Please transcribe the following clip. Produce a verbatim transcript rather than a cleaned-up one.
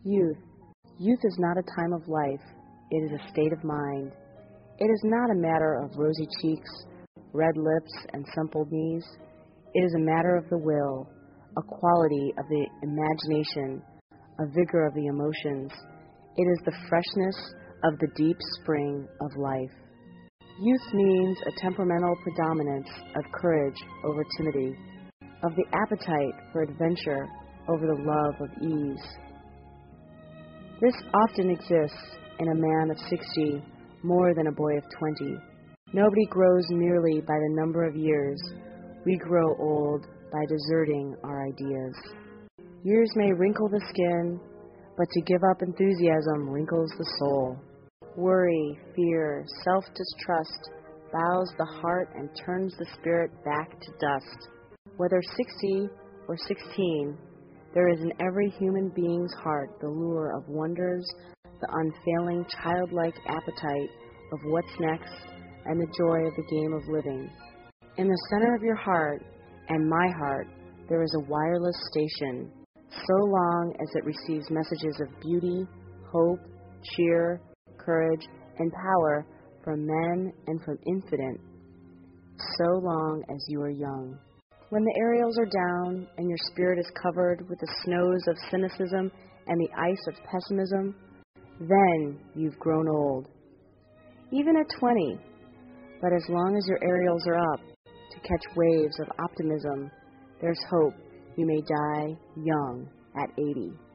Youth. Youth is not a time of life. It is a state of mind. It is not a matter of rosy cheeks, red lips, and supple knees. It is a matter of the will, a quality of the imagination, a vigor of the emotions. It is the freshness of the deep spring of life. Youth means a temperamental predominance of courage over timidity, of the appetite for adventure over the love of ease. This often exists in a man of sixty more than a boy of twenty. Nobody grows merely by the number of years. We grow old by deserting our ideas. Years may wrinkle the skin, but to give up enthusiasm wrinkles the soul. Worry, fear, self-distrust bows the heart and turns the spirit back to dust. Whether sixty or sixteen, there is in every human being's heart the lure of wonders, the unfailing childlike appetite of what's next, and the joy of the game of living. In the center of your heart and my heart, there is a wireless station, so long as it receives messages of beauty, hope, cheer, courage, and power from men and from infinite, so long as you are young. When the aerials are down and your spirit is covered with the snows of cynicism and the ice of pessimism, then you've grown old. Even at twenty, but as long as your aerials are up to catch waves of optimism, there's hope you may die young at eighty.